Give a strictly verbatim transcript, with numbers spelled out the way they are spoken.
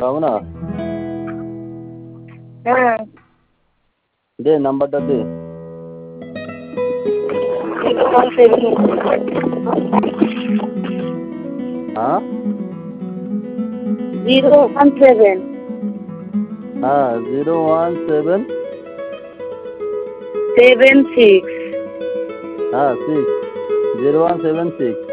হবে না? হ্যাঁ। দে নাম্বারটা দে। হ্যাঁ জিরো ওয়ান সেভেন হ্যাঁ zero one seven seven six হ্যাঁ six zero one seven six